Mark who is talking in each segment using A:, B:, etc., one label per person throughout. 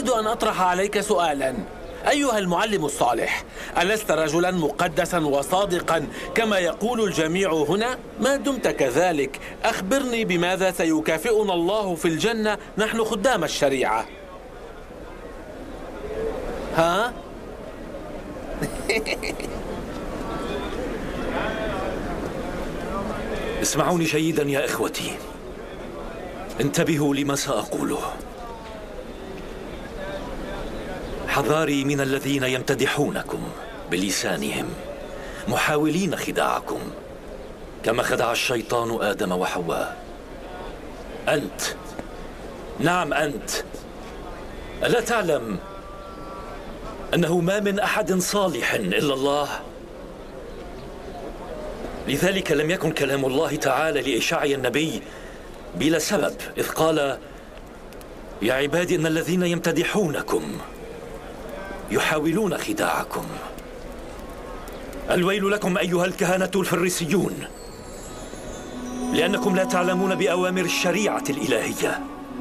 A: أريد أن أطرح عليك سؤالا أيها المعلم الصالح، ألست رجلا مقدسا وصادقا كما يقول الجميع هنا؟ ما دمت كذلك أخبرني بماذا سيكافئنا الله في الجنة نحن خدام الشريعة. ها؟
B: اسمعوني جيدا يا إخوتي، انتبهوا لما سأقوله. حذاري من الذين يمتدحونكم بلسانهم محاولين خداعكم كما خدع الشيطان آدم وحواء. أنت، نعم أنت، ألا تعلم أنه ما من أحد صالح إلا الله؟ لذلك لم يكن كلام الله تعالى لإشعيا النبي بلا سبب، إذ قال: يا عبادي إن الذين يمتدحونكم يحاولون خداعكم. الويل لكم أيها الكهنة الفريسيون، لأنكم لا تعلمون بأوامر الشريعة الإلهية.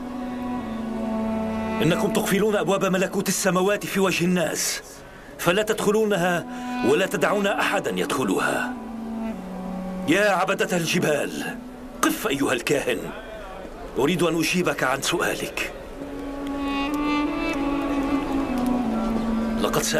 B: إنكم تقفلون أبواب ملكوت السماوات في وجه الناس، فلا تدخلونها ولا تدعون أحدا يدخلها. يا عبدة الجبال، قف أيها الكاهن، أريد أن أجيبك عن سؤالك. لقد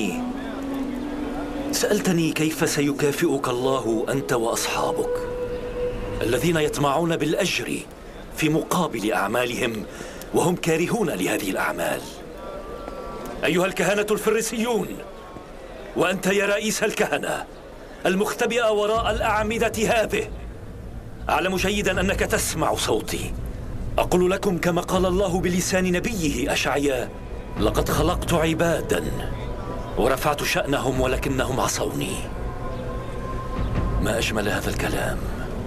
B: سألتني كيف سيكافئك الله أنت وأصحابك الذين يطمعون بالأجر في مقابل أعمالهم وهم كارهون لهذه الأعمال. أيها الكهنة الفريسيون، وأنت يا رئيس الكهنة المختبئ وراء الأعمدة هذه، أعلم جيدا أنك تسمع صوتي. أقول لكم كما قال الله بلسان نبيه أشعياء: لقد خلقت عبادا ورفعت شأنهم ولكنهم عصوني. ما أجمل هذا الكلام.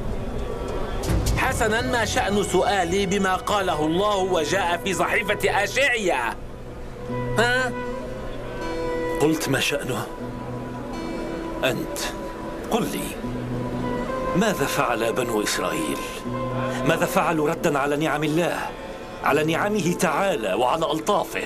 A: حسنا، ما شأن سؤالي بما قاله الله وجاء في صحيفة أشعياء؟ ها؟
B: قلت ما شأنه؟ أنت قل لي، ماذا فعل بنو إسرائيل؟ ماذا فعلوا ردا على نعم الله، على نعمه تعالى وعلى ألطافه؟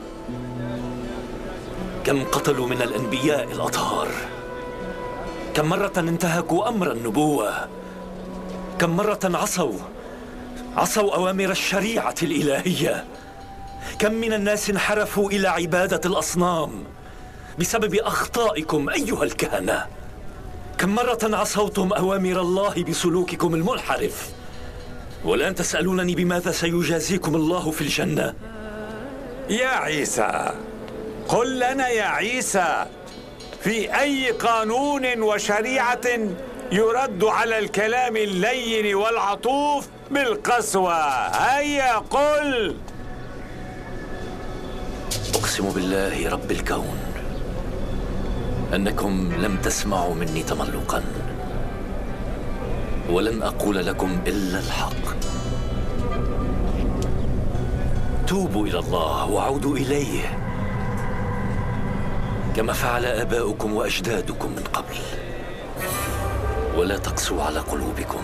B: كم قتلوا من الأنبياء الأطهار؟ كم مرة انتهكوا أمر النبوة؟ كم مرة عصوا أوامر الشريعة الإلهية؟ كم من الناس انحرفوا إلى عبادة الأصنام بسبب أخطائكم أيها الكهنة؟ كم مرة عصوتم أوامر الله بسلوككم المنحرف؟ والآن تسألونني بماذا سيجازيكم الله في الجنة؟
C: يا عيسى، قل لنا يا عيسى، في أي قانون وشريعة يرد على الكلام اللين والعطوف بالقسوة؟ هيا قل.
B: أقسم بالله رب الكون أنكم لم تسمعوا مني تملقا، ولن أقول لكم إلا الحق. توبوا إلى الله وعودوا إليه كما فعل آباؤكم وأجدادكم من قبل، ولا تقسوا على قلوبكم.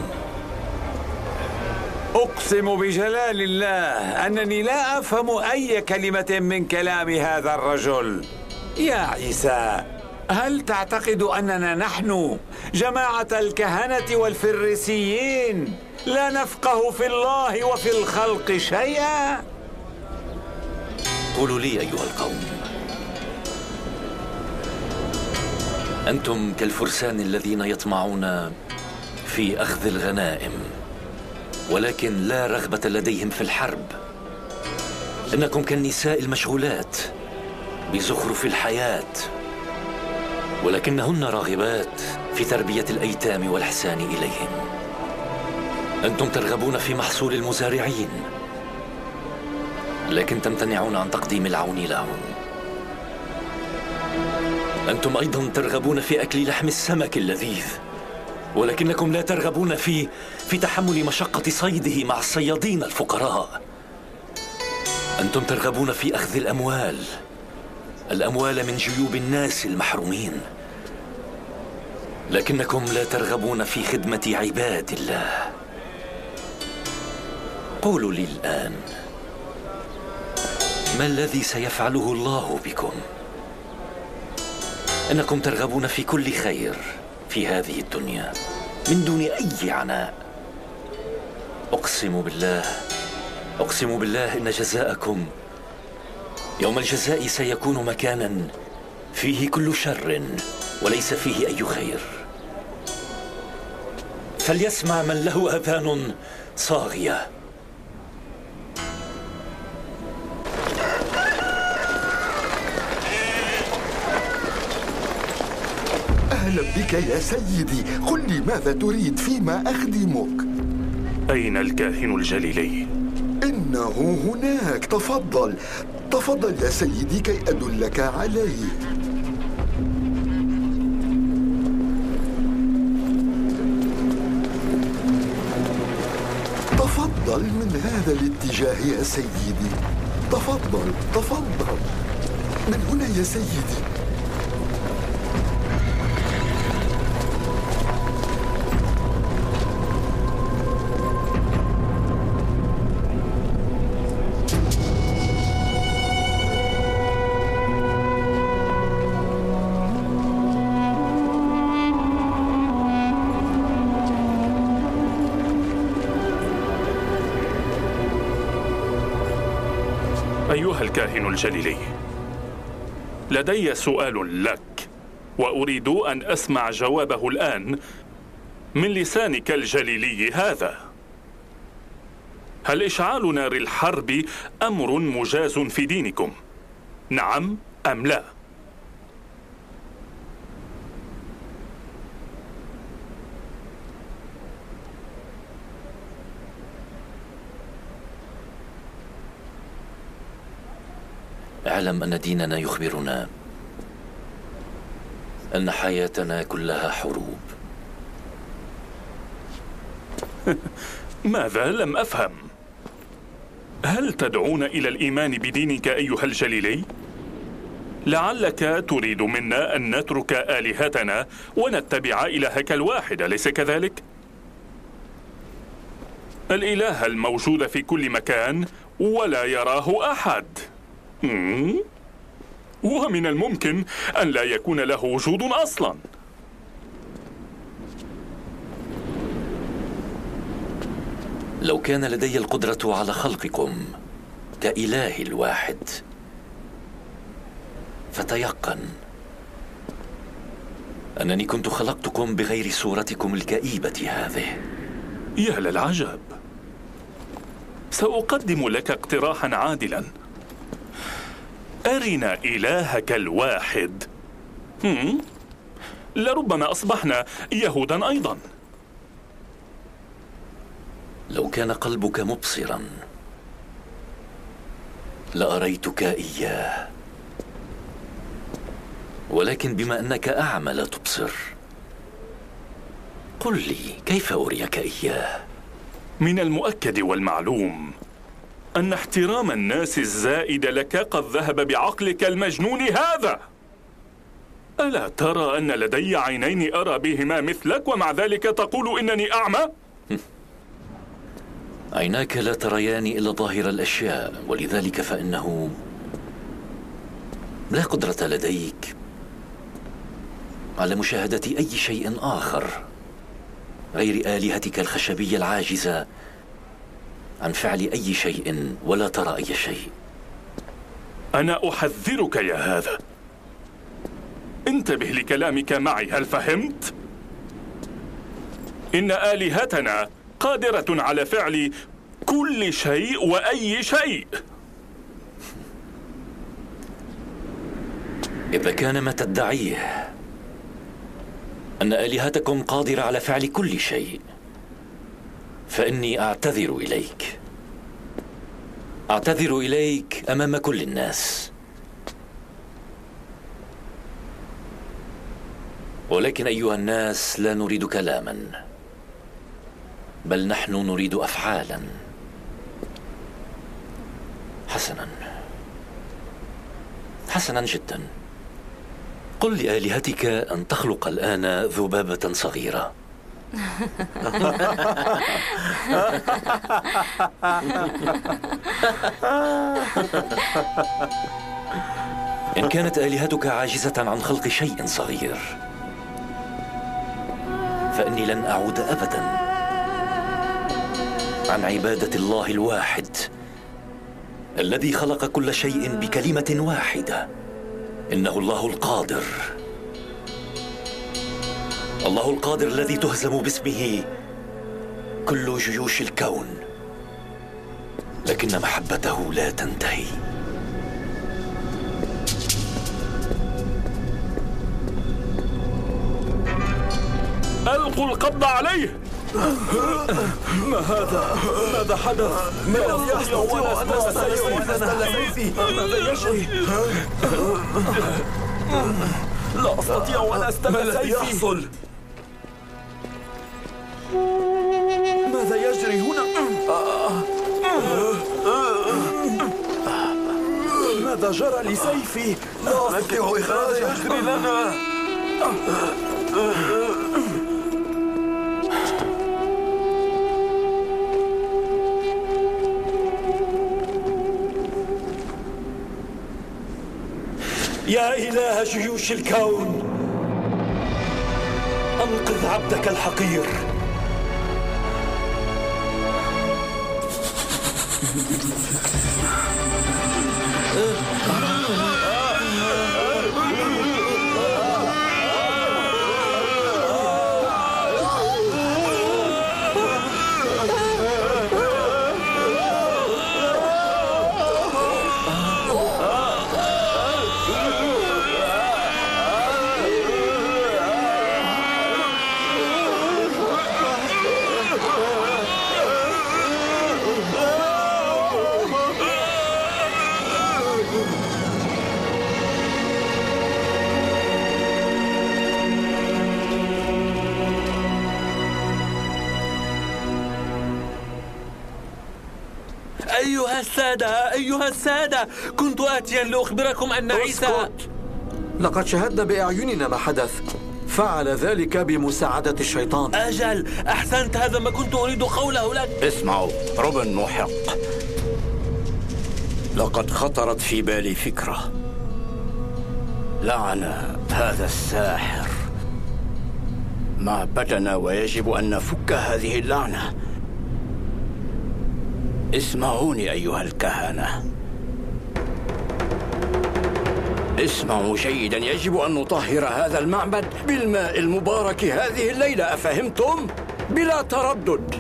C: أقسم بجلال الله أنني لا أفهم أي كلمة من كلام هذا الرجل. يا عيسى، هل تعتقد أننا نحن جماعة الكهنة والفريسيين لا نفقه في الله وفي الخلق شيئا؟
B: قولوا لي أيها القوم، أنتم كالفرسان الذين يطمعون في أخذ الغنائم ولكن لا رغبة لديهم في الحرب. إنكم كالنساء المشغولات بزخرف الحياة ولكنهن راغبات في تربية الأيتام والإحسان إليهم. أنتم ترغبون في محصول المزارعين لكن تمتنعون عن تقديم العون لهم. أنتم أيضا ترغبون في أكل لحم السمك اللذيذ ولكنكم لا ترغبون في تحمل مشقة صيده مع الصيادين الفقراء. أنتم ترغبون في أخذ الأموال من جيوب الناس المحرومين لكنكم لا ترغبون في خدمة عباد الله. قولوا لي الآن، ما الذي سيفعله الله بكم؟ إنكم ترغبون في كل خير في هذه الدنيا من دون أي عناء. أقسم بالله إن جزاءكم يوم الجزاء سيكون مكانا فيه كل شر وليس فيه أي خير. فليسمع من له آذان صاغية.
D: أهلا بك يا سيدي، قل لي ماذا تريد، فيما أخدمك؟
E: أين الكاهن الجليلي؟
D: إنه هناك، تفضل تفضل يا سيدي كي أدلك عليه. تفضل من هذا الاتجاه يا سيدي، تفضل تفضل من هنا يا سيدي.
E: أيها الكاهن الجليلي، لدي سؤال لك وأريد أن أسمع جوابه الآن من لسانك الجليلي هذا. هل إشعال نار الحرب أمر مجاز في دينكم؟ نعم أم لا؟
B: اعلم أن ديننا يخبرنا أن حياتنا كلها حروب.
E: ماذا؟ لم أفهم. هل تدعون إلى الإيمان بدينك أيها الجليلي؟ لعلك تريد منا أن نترك آلهتنا ونتبع إلهك الواحد، أليس كذلك؟ الإله الموجود في كل مكان ولا يراه أحد. ومن الممكن أن لا يكون له وجود أصلا.
B: لو كان لدي القدرة على خلقكم كإله الواحد فتيقن أنني كنت خلقتكم بغير صورتكم الكئيبة هذه.
E: يا للعجب، سأقدم لك اقتراحا عادلا. أرنا إلهك الواحد، لربما أصبحنا يهودا أيضا.
B: لو كان قلبك مبصرا لأريتك إياه، ولكن بما أنك أعمى لا تبصر، قل لي كيف أريك إياه؟
E: من المؤكد والمعلوم أن احترام الناس الزائد لك قد ذهب بعقلك المجنون هذا. ألا ترى أن لدي عينين أرى بهما مثلك ومع ذلك تقول إنني أعمى؟
B: عيناك لا تريان إلا ظاهر الأشياء، ولذلك فإنه لا قدرة لديك على مشاهدة أي شيء آخر غير آلهتك الخشبية العاجزة عن فعل أي شيء، ولا ترى أي شيء.
E: أنا أحذرك يا هذا، انتبه لكلامك معي، هل فهمت؟ إن آلهتنا قادرة على فعل كل شيء وأي شيء.
B: إذا كان ما تدعيه أن آلهتكم قادرة على فعل كل شيء فإني أعتذر إليك أمام كل الناس. ولكن أيها الناس، لا نريد كلاما، بل نحن نريد أفعالا. حسنا جدا. قل لآلهتك أن تخلق الآن ذبابة صغيرة إن كانت آلهتك عاجزة عن خلق شيء صغير فإني لن أعود أبداً عن عبادة الله الواحد الذي خلق كل شيء بكلمة واحدة. إنه الله القادر، الله القادر الذي تهزم باسمه كل جيوش الكون، لكن محبته لا تنتهي.
E: ألقوا القبض عليه.
B: ما هذا؟ ماذا حدث؟
F: لا يستطيع أن أستل سيفي.
B: ماذا يجري؟
F: لا أستطيع أن أستل سيفي.
B: ما الذي يحصل؟
F: ماذا يجري هنا؟ ماذا جرى لسيفي؟ لا أستطيع إخراجه. ماذا يجري لنا؟
B: يا إله جيوش الكون، أنقذ عبدك الحقير.
A: أيها السادة، كنت آتيا لأخبركم أن عيسى...
F: اسكت! لقد شاهدنا بأعيننا ما حدث. فعل ذلك بمساعدة الشيطان.
A: أجل، أحسنت، هذا ما كنت أريد قوله لك.
G: اسمعوا، روبن محق. لقد خطرت في بالي فكرة. لعن هذا الساحر معبدنا ويجب أن نفك هذه اللعنة. اسمعوني أيها الكهنة، اسمعوا جيدا. يجب أن نطهر هذا المعبد بالماء المبارك هذه الليلة، أفهمتم؟ بلا تردد.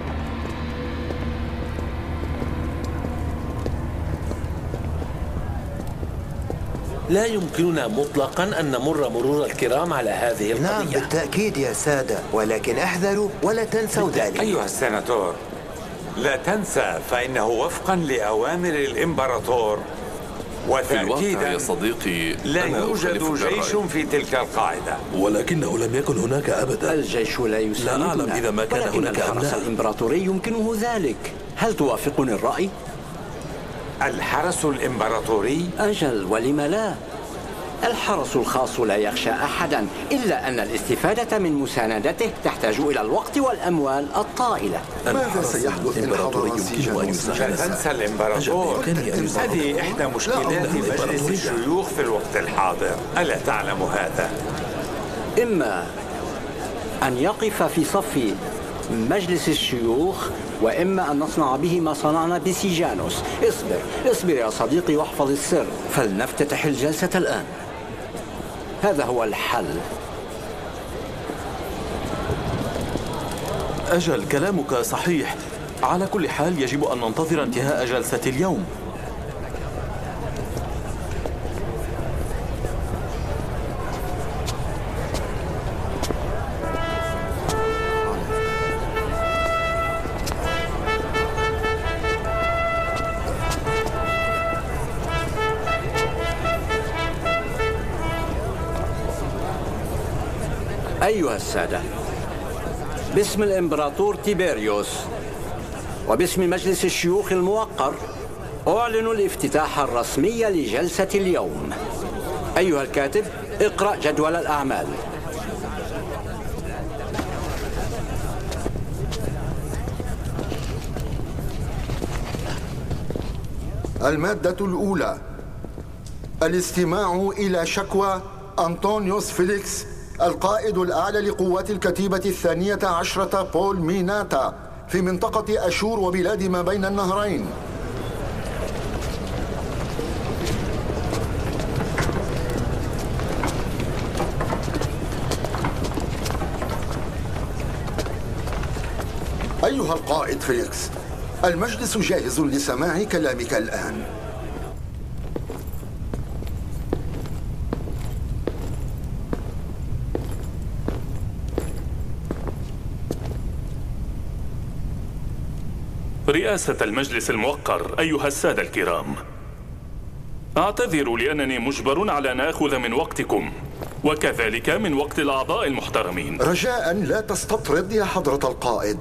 A: لا يمكننا مطلقا أن نمر مرور الكرام على هذه القضية.
H: نعم بالتأكيد يا سادة، ولكن احذروا ولا تنسوا ذلك.
C: أيها السناتور، لا تنسى فإنه وفقا لأوامر الإمبراطور وتأكيدا
I: يا صديقي
C: لا يوجد جيش في تلك القاعدة،
I: ولكنه لم يكن هناك أبدا.
G: الجيش لا يساندنا،
I: لا أعلم إذا ما كان هناك أم لا.
G: الحرس الإمبراطوري يمكنه ذلك. هل توافقني الرأي؟
C: الحرس الإمبراطوري؟
G: أجل، ولم لا؟ الحرس الخاص لا يخشى أحدا، إلا أن الاستفادة من مساندته تحتاج إلى الوقت والأموال الطائلة.
H: ماذا سيحدث إن حضر سيجان؟
C: لا تنسى الإمبراطور، هذه إحدى مشكلات مجلس الشيوخ في الوقت الحاضر، ألا تعلم هذا؟
G: إما أن يقف في صف مجلس الشيوخ، وإما أن نصنع به ما صنعنا بسيجانوس. اصبر يا صديقي واحفظ السر. فلنفتتح الجلسة الآن. هذا هو الحل.
I: أجل، كلامك صحيح. على كل حال يجب أن ننتظر انتهاء جلسة اليوم.
G: أيها السادة، باسم الإمبراطور تيبيريوس وباسم مجلس الشيوخ الموقر أعلن الافتتاح الرسمي لجلسة اليوم. أيها الكاتب، اقرأ جدول الأعمال.
D: المادة الأولى: الاستماع إلى شكوى أنطونيوس فيليكس القائد الأعلى لقوات الكتيبة 12 بول ميناتا في منطقة أشور وبلاد ما بين النهرين. أيها القائد فيليكس، المجلس جاهز لسماع كلامك الآن.
E: رئاسة المجلس الموقر، أيها السادة الكرام، أعتذر لأنني مجبر على أن آخذ من وقتكم وكذلك من وقت الأعضاء المحترمين.
D: رجاء لا تستطرد يا حضرة القائد.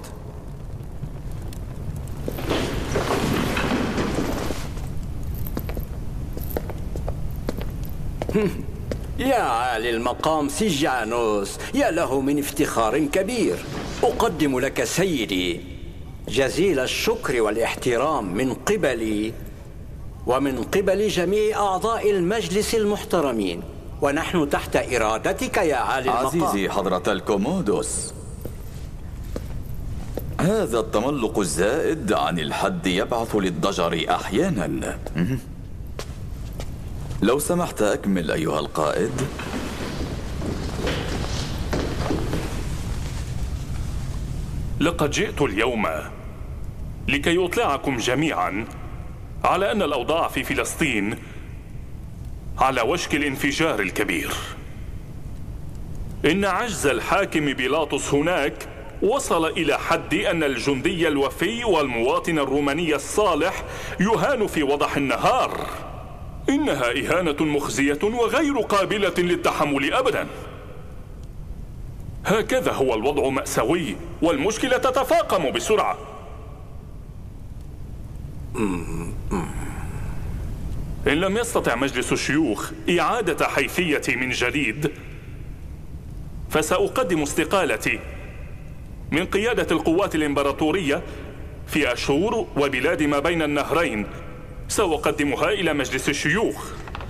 G: يا عالي المقام سيجانوس، يا له من افتخار كبير. أقدم لك سيدي جزيل الشكر والاحترام من قبلي ومن قبل جميع أعضاء المجلس المحترمين، ونحن تحت إرادتك يا عالي المقام.
J: عزيزي حضرة الكومودوس، هذا التملق الزائد عن الحد يبعث للضجر أحيانا. لو سمحت أكمل أيها القائد.
E: لقد جئت اليوم لكي أطلعكم جميعا على أن الأوضاع في فلسطين على وشك الانفجار الكبير. إن عجز الحاكم بيلاطس هناك وصل إلى حد أن الجندي الوفي والمواطن الروماني الصالح يهان في وضح النهار. إنها إهانة مخزية وغير قابلة للتحمل أبدا. هكذا هو الوضع مأساوي والمشكلة تتفاقم بسرعة. إن لم يستطع مجلس الشيوخ إعادة حيثيتي من جديد، فسأقدم استقالتي من قيادة القوات الإمبراطورية في أشور وبلاد ما بين النهرين. سأقدمها إلى مجلس الشيوخ.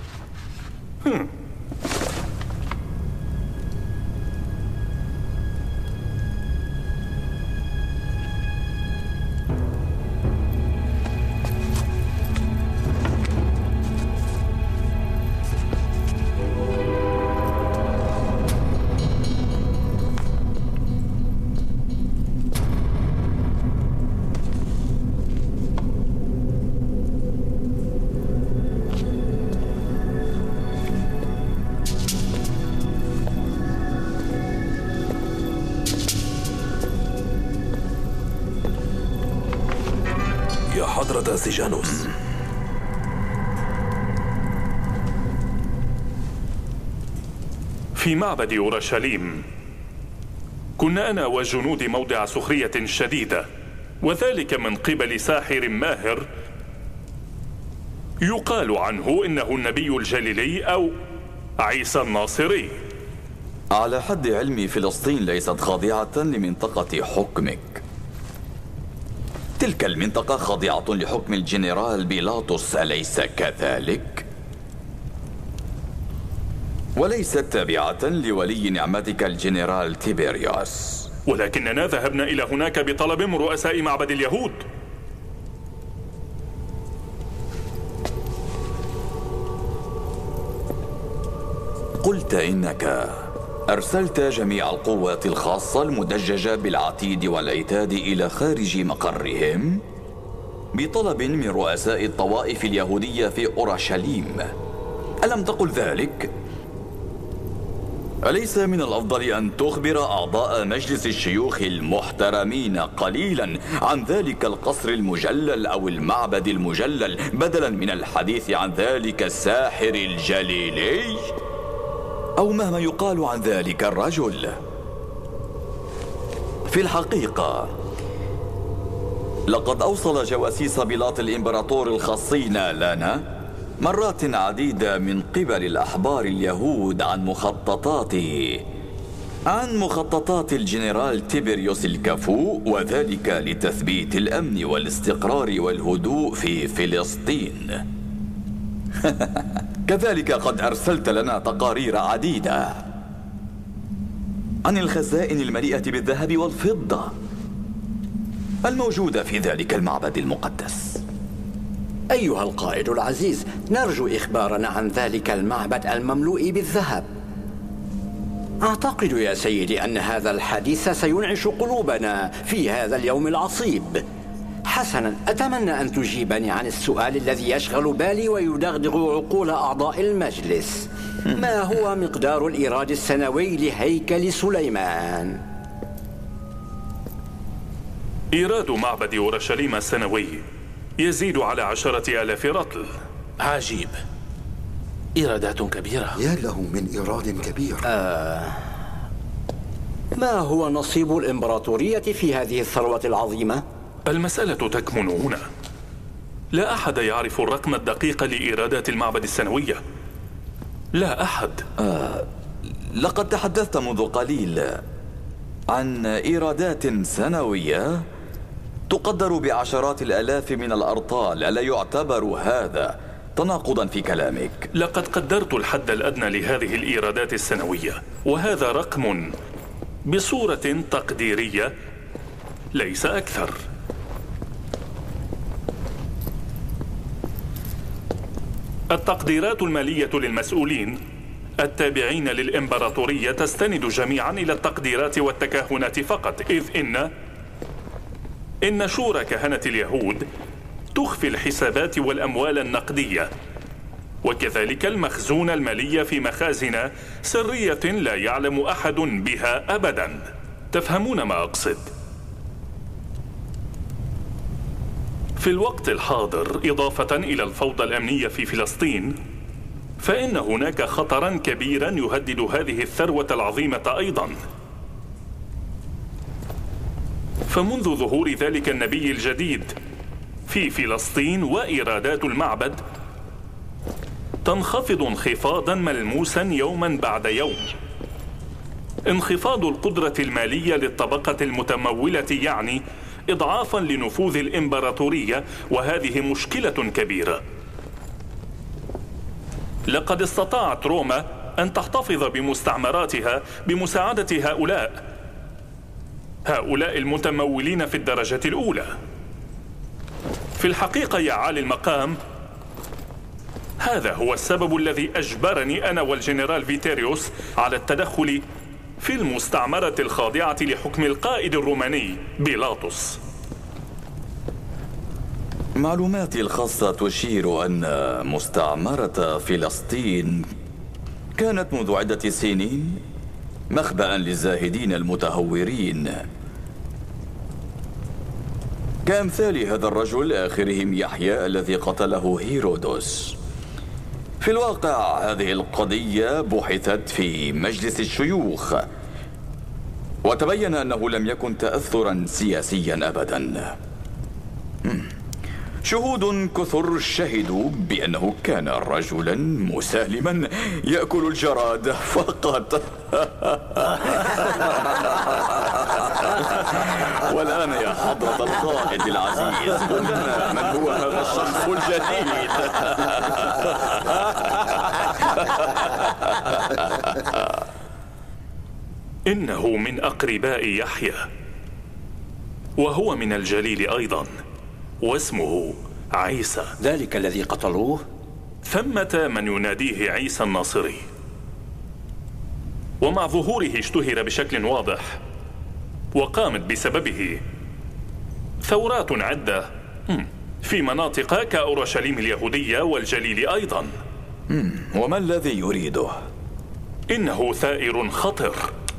B: حضرة سيجانوس،
E: في معبد أورشليم كنا أنا وجنودي موضع سخرية شديدة، وذلك من قبل ساحر ماهر يقال عنه إنه النبي الجليلي أو عيسى الناصري.
J: على حد علمي فلسطين ليست خاضعة لمنطقة حكمك. تلك المنطقة خاضعة لحكم الجنرال بيلاطس، أليس كذلك؟ وليست تابعة لولي نعمتك الجنرال تيبيريوس.
E: ولكننا ذهبنا إلى هناك بطلب من رؤساء معبد اليهود.
J: قلت إنك أرسلت جميع القوات الخاصة المدججة بالعتيد والعتاد إلى خارج مقرهم بطلب من رؤساء الطوائف اليهودية في أورشليم، ألم تقل ذلك؟ أليس من الأفضل أن تخبر أعضاء مجلس الشيوخ المحترمين قليلا عن ذلك القصر المجلل أو المعبد المجلل بدلا من الحديث عن ذلك الساحر الجليلي؟ أو مهما يقال عن ذلك الرجل. في الحقيقة لقد أوصل جواسيس بيلاط الإمبراطور الخاصين لنا مرات عديدة من قبل الأحبار اليهود عن مخططاته عن مخططات الجنرال تيبريوس الكفؤ، وذلك لتثبيت الأمن والاستقرار والهدوء في فلسطين. كذلك قد أرسلت لنا تقارير عديدة عن الخزائن المليئة بالذهب والفضة الموجودة في ذلك المعبد المقدس.
G: أيها القائد العزيز، نرجو إخبارنا عن ذلك المعبد المملوء بالذهب. أعتقد يا سيدي أن هذا الحديث سينعش قلوبنا في هذا اليوم العصيب. حسنا، أتمنى أن تجيبني عن السؤال الذي يشغل بالي ويدغدغ عقول أعضاء المجلس. ما هو مقدار الإيراد السنوي لهيكل سليمان؟
E: إيراد معبد أورشليم السنوي يزيد على 10,000 رطل.
A: عجيب، إيرادات كبيرة.
D: يا له من إيراد كبير.
G: ما هو نصيب الإمبراطورية في هذه الثروة العظيمة؟
E: المسألة تكمن هنا. لا أحد يعرف الرقم الدقيق لإيرادات المعبد السنوية. لا أحد.
J: لقد تحدثت منذ قليل عن إيرادات سنوية تقدر بعشرات الآلاف من الأرطال. ألا يعتبر هذا تناقضا في كلامك؟
E: لقد قدرت الحد الأدنى لهذه الإيرادات السنوية، وهذا رقم بصورة تقديرية ليس أكثر. التقديرات المالية للمسؤولين التابعين للإمبراطورية تستند جميعا إلى التقديرات والتكهنات فقط، إذ إن شورى كهنة اليهود تخفي الحسابات والأموال النقدية، وكذلك المخزون المالي في مخازن سرية لا يعلم أحد بها أبدا. تفهمون ما أقصد؟ في الوقت الحاضر، إضافة إلى الفوضى الأمنية في فلسطين، فإن هناك خطرا كبيرا يهدد هذه الثروة العظيمة أيضا. فمنذ ظهور ذلك النبي الجديد في فلسطين، وإيرادات المعبد تنخفض انخفاضا ملموسا يوما بعد يوم. انخفاض القدرة المالية للطبقة المتمولة يعني إضعافا لنفوذ الإمبراطورية، وهذه مشكلة كبيرة. لقد استطاعت روما أن تحتفظ بمستعمراتها بمساعدة هؤلاء المتمولين في الدرجة الأولى. في الحقيقة يا عالي المقام، هذا هو السبب الذي أجبرني أنا والجنرال فيتيريوس على التدخل في المستعمرة الخاضعة لحكم القائد الروماني بيلاطس.
J: معلوماتي الخاصة تشير أن مستعمرة فلسطين كانت منذ عدة سنين مخبأ للزاهدين المتهورين كأمثال هذا الرجل، آخرهم يحيى الذي قتله هيرودوس. في الواقع هذه القضية بحثت في مجلس الشيوخ، وتبين أنه لم يكن تأثرا سياسيا أبدا. شهود كثر شهدوا بأنه كان رجلا مسالما يأكل الجراد فقط. والآن يا حضرة القائد العزيز، قل لنا من هو هذا الشخص الجديد؟
E: إنه من أقرباء يحيى، وهو من الجليل أيضا، واسمه عيسى.
G: ذلك الذي قتلوه؟
E: ثمة من يناديه عيسى الناصري، ومع ظهوره اشتهر بشكل واضح، وقامت بسببه ثورات عدة في مناطق كأورشليم اليهودية والجليل أيضا.
J: وما الذي يريده؟
E: إنه ثائر خطر.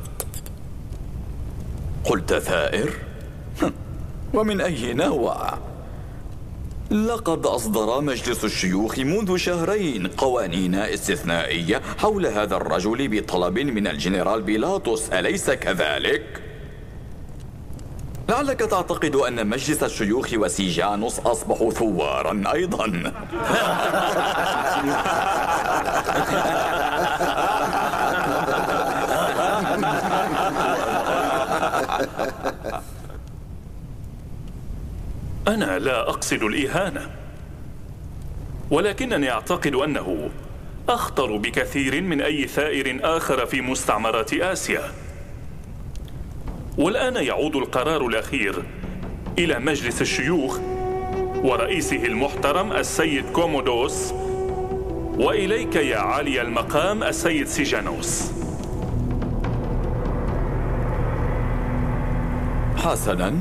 J: قلت ثائر؟ ومن أي نوع؟ لقد أصدر مجلس الشيوخ منذ شهرين قوانين استثنائية حول هذا الرجل بطلب من الجنرال بيلاطس، أليس كذلك؟ لعلك تعتقد أن مجلس الشيوخ وسيجانوس أصبحوا ثوارا أيضا.
E: أنا لا أقصد الإهانة، ولكنني أعتقد أنه أخطر بكثير من أي ثائر آخر في مستعمرات آسيا. والآن يعود القرار الأخير إلى مجلس الشيوخ ورئيسه المحترم السيد كومودوس، وإليك يا عالي المقام السيد سيجانوس.
J: حسناً،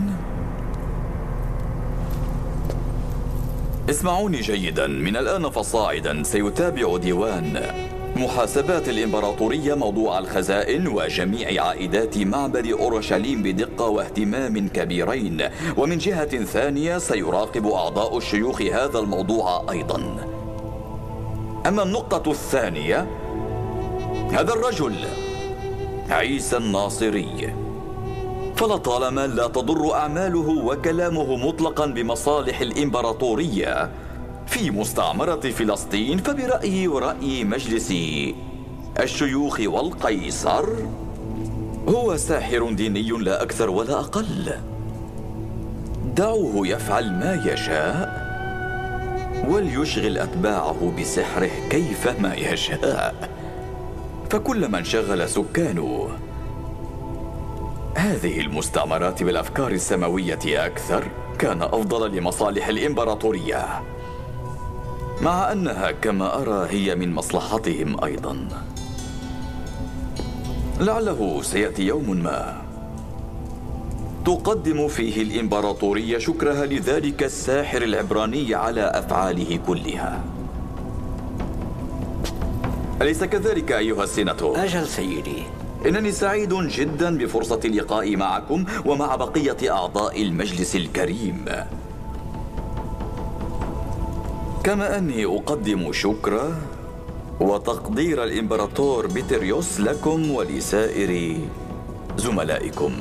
J: اسمعوني جيداً. من الآن فصاعداً سيتابع ديوان محاسبات الإمبراطورية موضوع الخزائن وجميع عائدات معبد أورشليم بدقة واهتمام كبيرين، ومن جهة ثانية سيراقب أعضاء الشيوخ هذا الموضوع أيضاً. أما النقطة الثانية، هذا الرجل عيسى الناصري فلطالما لا تضر أعماله وكلامه مطلقا بمصالح الإمبراطورية في مستعمرة فلسطين، فبرأيي ورأي مجلس الشيوخ والقيصر هو ساحر ديني لا أكثر ولا أقل. دعوه يفعل ما يشاء وليشغل أتباعه بسحره كيفما يشاء، فكلما انشغل سكانه هذه المستعمرات بالأفكار السماوية أكثر كان أفضل لمصالح الإمبراطورية، مع أنها كما أرى هي من مصلحتهم أيضا. لعله سيأتي يوم ما تقدم فيه الإمبراطورية شكرها لذلك الساحر العبراني على أفعاله كلها. أليس كذلك أيها السيناتور؟
G: أجل سيدي.
J: إنني سعيد جدا بفرصة اللقاء معكم ومع بقية أعضاء المجلس الكريم، كما أني أقدم شكر وتقدير الإمبراطور بيتريوس لكم ولسائر زملائكم.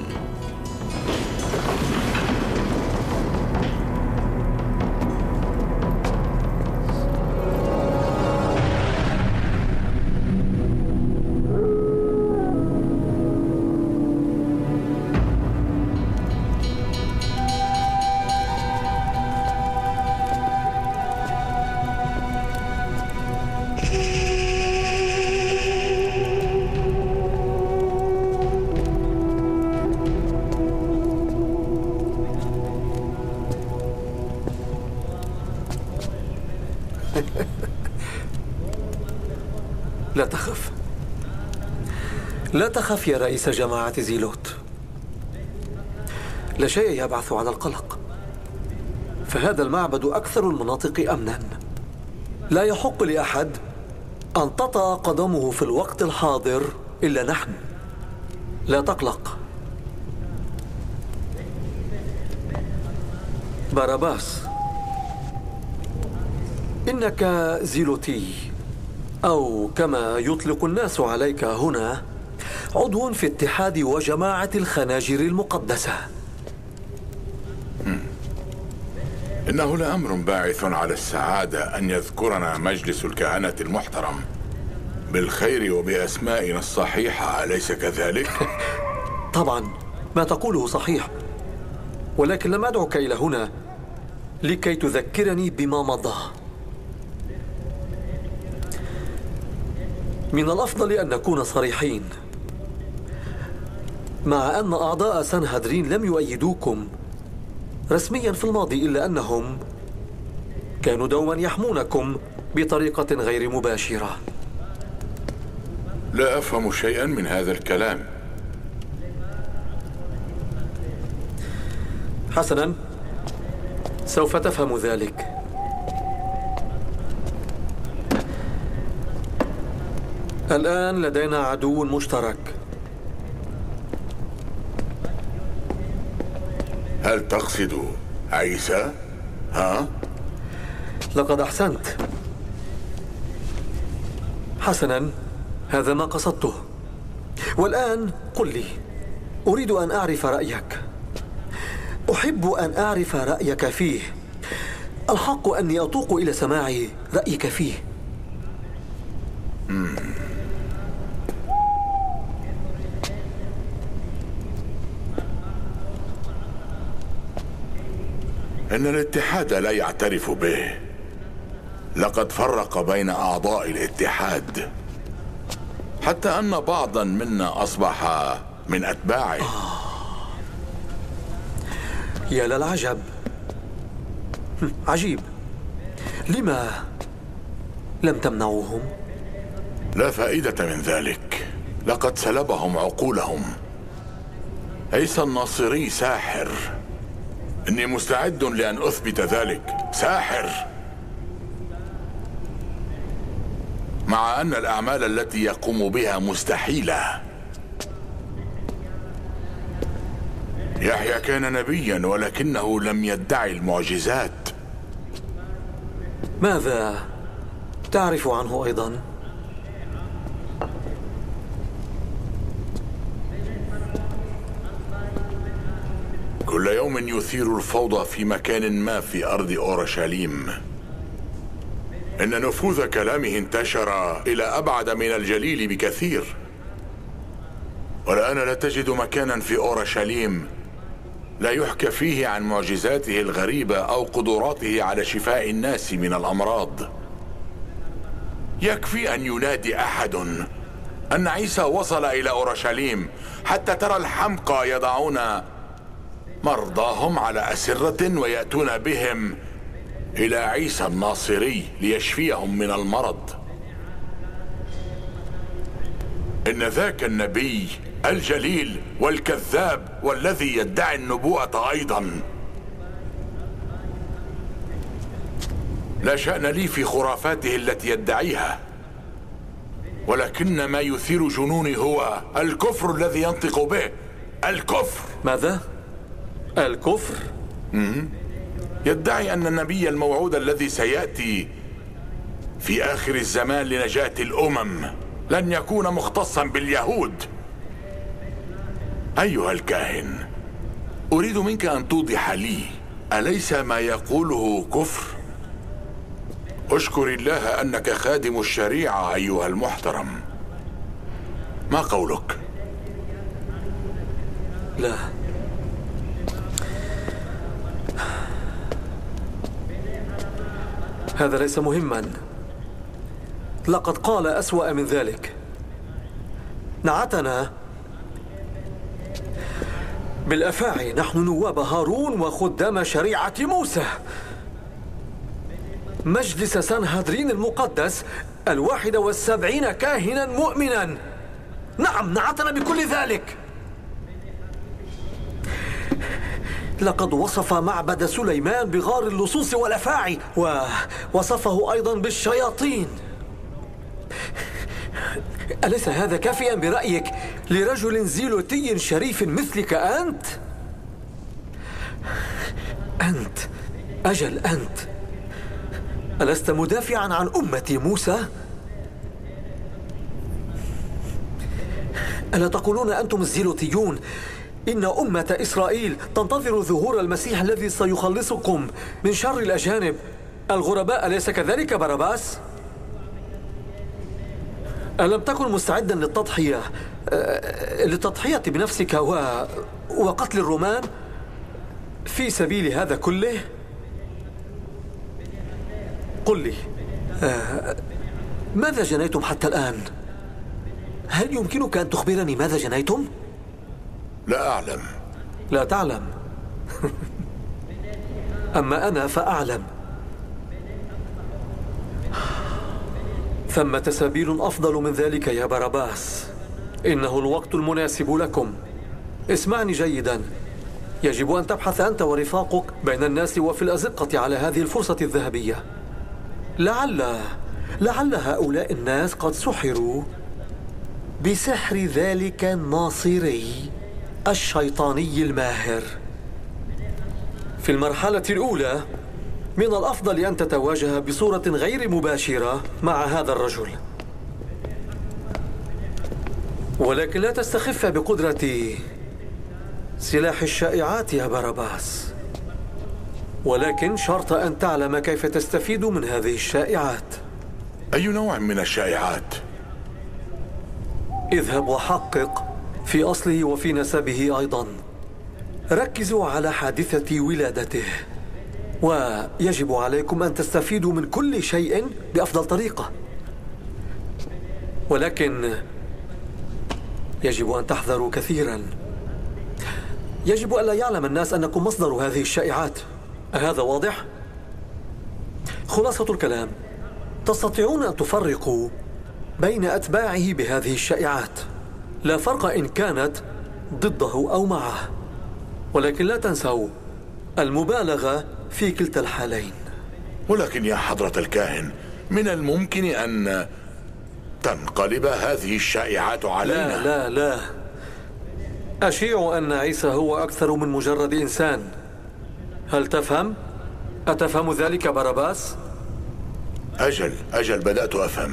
F: لا تخف، لا تخف يا رئيس جماعة زيلوت. لا شيء يبعث على القلق، فهذا المعبد أكثر المناطق أمناً. لا يحق لأحد أن تطأ قدمه في الوقت الحاضر إلا نحن. لا تقلق. باراباس، إنك زيلوتي، أو كما يطلق الناس عليك هنا عضو في اتحاد وجماعة الخناجر المقدسة.
K: إنه لأمر باعث على السعادة أن يذكرنا مجلس الكهنة المحترم بالخير وبأسمائنا الصحيحة، أليس كذلك؟
F: طبعا ما تقوله صحيح، ولكن لم أدعك إلى هنا لكي تذكرني بما مضى. من الأفضل أن نكون صريحين. مع أن أعضاء سنهدرين لم يؤيدوكم رسميا في الماضي، إلا أنهم كانوا دوما يحمونكم بطريقة غير مباشرة.
K: لا أفهم شيئا من هذا الكلام.
F: حسنا، سوف تفهم ذلك. الآن لدينا عدو مشترك.
K: هل تقصد عيسى؟ ها؟
F: لقد أحسنت. حسنا، هذا ما قصدته. والآن قل لي، أريد أن أعرف رأيك. أحب أن أعرف رأيك فيه. الحق أني أتوق إلى سماع رأيك فيه.
K: إن الاتحاد لا يعترف به. لقد فرق بين أعضاء الاتحاد، حتى أن بعضا منا أصبح من أتباعه.
F: يا للعجب. عجيب. لما لم تمنعوهم؟
K: لا فائدة من ذلك، لقد سلبهم عقولهم. عيسى الناصري ساحر، إني مستعد لأن أثبت ذلك. ساحر، مع أن الأعمال التي يقوم بها مستحيلة. يحيى كان نبيا ولكنه لم يدعي المعجزات.
F: ماذا تعرف عنه أيضا؟
K: كل يوم يثير الفوضى في مكان ما في أرض أورشليم. إن نفوذ كلامه انتشر إلى أبعد من الجليل بكثير. والآن لا تجد مكانا في أورشليم لا يحكى فيه عن معجزاته الغريبة أو قدراته على شفاء الناس من الأمراض. يكفي أن ينادي أحد أن عيسى وصل إلى أورشليم حتى ترى الحمقى يضعون مرضاهم على أسرة ويأتون بهم إلى عيسى الناصري ليشفيهم من المرض. إن ذاك النبي الجليل والكذاب والذي يدعي النبوءة أيضا. لا شأن لي في خرافاته التي يدعيها، ولكن ما يثير جنوني هو الكفر الذي ينطق به. الكفر.
F: ماذا؟ الكفر؟
K: يدعي أن النبي الموعود الذي سيأتي في آخر الزمان لنجاة الأمم لن يكون مختصا باليهود. أيها الكاهن، أريد منك أن توضح لي، أليس ما يقوله كفر؟ أشكر الله أنك خادم الشريعة أيها المحترم. ما قولك؟
F: لا، هذا ليس مهما. لقد قال أسوأ من ذلك. نعتنا بالأفاعي نحن نواب هارون وخدام شريعة موسى. مجلس سانهدرين المقدس 71 كاهنا مؤمنا. نعم، نعتنا بكل ذلك. لقد وصف معبد سليمان بغار اللصوص والأفاعي، ووصفه أيضا بالشياطين. أليس هذا كافيا برأيك لرجل زيلوتي شريف مثلك أنت؟ أنت، أجل أنت، ألست مدافعا عن أمة موسى؟ ألا تقولون أنتم الزيلوتيون إن أمة إسرائيل تنتظر ظهور المسيح الذي سيخلصكم من شر الأجانب الغرباء، أليس كذلك باراباس؟ ألم تكن مستعدا للتضحية بنفسك وقتل الرومان في سبيل هذا كله؟ قل لي، ماذا جنيتم حتى الآن؟ هل يمكنك أن تخبرني ماذا جنيتم؟
K: لا أعلم.
F: لا تعلم؟ أما أنا فأعلم. ثمة سبيل أفضل من ذلك يا باراباس. إنه الوقت المناسب لكم. اسمعني جيدا، يجب أن تبحث أنت ورفاقك بين الناس وفي الأزقة على هذه الفرصة الذهبية. لعل هؤلاء الناس قد سحروا بسحر ذلك الناصري الشيطاني الماهر. في المرحلة الأولى من الأفضل أن تتواجه بصورة غير مباشرة مع هذا الرجل، ولكن لا تستخف بقدرة سلاح الشائعات يا باراباس، ولكن شرط أن تعلم كيف تستفيد من هذه الشائعات.
K: أي نوع من الشائعات؟
F: اذهب وحقق في أصله وفي نسبه أيضا. ركزوا على حادثة ولادته. ويجب عليكم أن تستفيدوا من كل شيء بأفضل طريقة، ولكن يجب أن تحذروا كثيرا. يجب ألا يعلم الناس أنكم مصدر هذه الشائعات. هذا واضح؟ خلاصة الكلام، تستطيعون أن تفرقوا بين أتباعه بهذه الشائعات، لا فرق إن كانت ضده أو معه، ولكن لا تنسوا المبالغة في كلتا الحالين.
K: ولكن يا حضرة الكاهن، من الممكن أن تنقلب هذه الشائعات علينا.
F: لا لا لا، أشيع أن عيسى هو أكثر من مجرد إنسان. هل تفهم؟ أتفهم ذلك باراباس؟
K: أجل بدأت أفهم.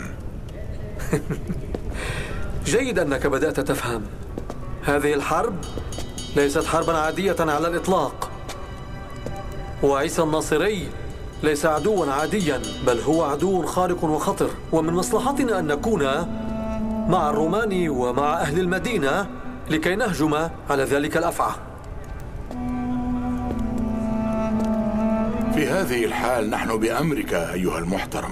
F: جيد أنك بدأت تفهم. هذه الحرب ليست حربا عادية على الإطلاق، وعيسى الناصري ليس عدوا عاديا، بل هو عدو خارق وخطر، ومن مصلحتنا أن نكون مع الرومان ومع أهل المدينة لكي نهجم على ذلك الأفعى.
K: في هذه الحال نحن بأمرك أيها المحترم.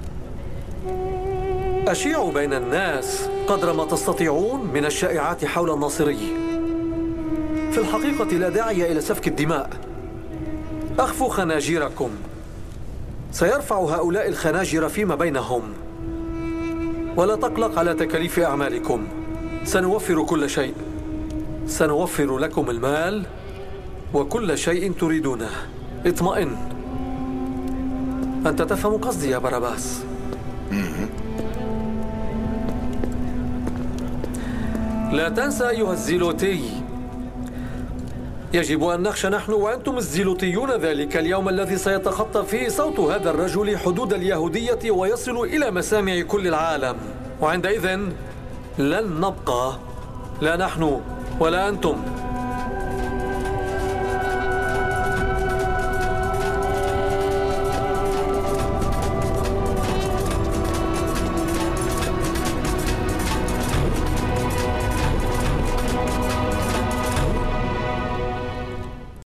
F: أشيعوا بين الناس قدر ما تستطيعون من الشائعات حول الناصري. في الحقيقة لا داعي إلى سفك الدماء. أخفوا خناجركم. سيرفع هؤلاء الخناجر فيما بينهم، ولا تقلق على تكاليف أعمالكم. سنوفر كل شيء. سنوفر لكم المال وكل شيء تريدونه. اطمئن. أنت تفهم قصدي يا باراباس. لا تنسى أيها الزيلوتي، يجب أن نخشى نحن وأنتم الزيلوتيون ذلك اليوم الذي سيتخطى فيه صوت هذا الرجل حدود اليهودية ويصل إلى مسامع كل العالم، وعندئذ لن نبقى، لا نحن ولا أنتم،